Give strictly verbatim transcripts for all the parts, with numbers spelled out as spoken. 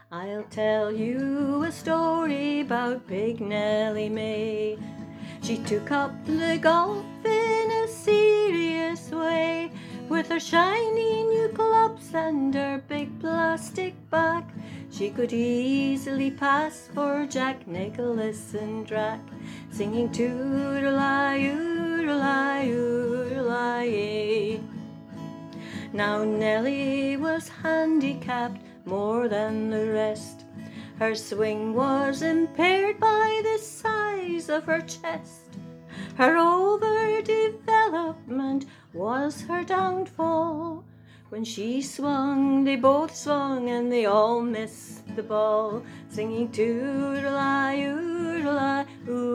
I'll tell you a story about Big Nellie May. She took up the golf in a serious way, with her shiny new clubs and her big plastic back. She could easily pass for Jack Nicholas and Drac, singing toodle-lie, oodle-lie, oodle-lie. Now Nellie was handicapped more than the rest. Her swing was impaired by the size of her chest. Her overdevelopment was her downfall. When she swung, they both swung, and they all missed the ball, singing toodle-lie, oodle-lie,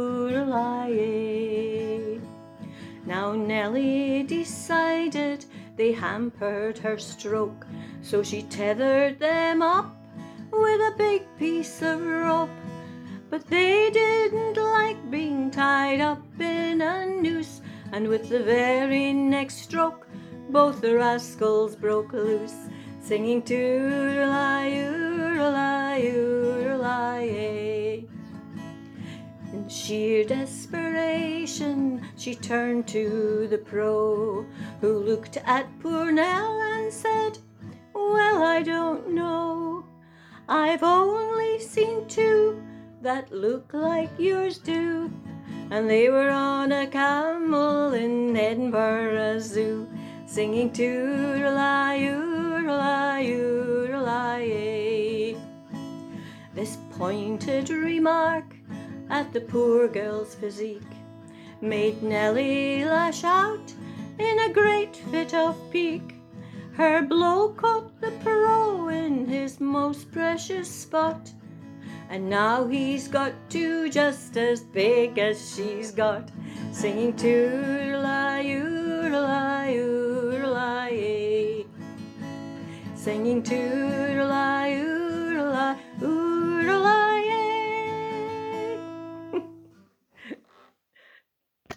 oodle-lie. Now Nellie decided they hampered her stroke, so she tethered them up with a big piece of rope. But they didn't like being tied up in a noose, and with the very next stroke, both the rascals broke loose, singing toodle-lie, oodle-lie, oodle-lie. In sheer desperation, she turned to the pro, who looked at poor Nell and said, "Well, I don't know. I've only seen two that look like yours do, and they were on a camel in Edinburgh Zoo, singing toodle-lie, oodle-lie, oodle-lie." This pointed remark at the poor girl's physique made Nellie lash out in a great fit of pique. Her blow caught the pro in his most precious spot, and now he's got two just as big as she's got, singing toodle-lie, oodle-lie, oodle-lie, singing toodle-lie, oodle-lie,